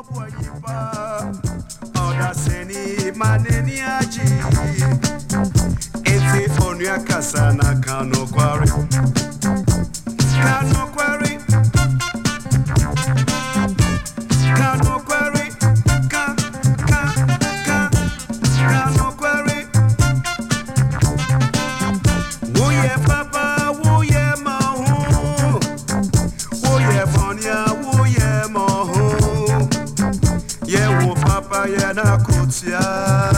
Kasana Kano Quarry Kano Quarry Kano Quarry Kano Quarry Woye Papa Woye Mahu Woye Bonya Woye Mahu Ye wo Papa Ye na Kutia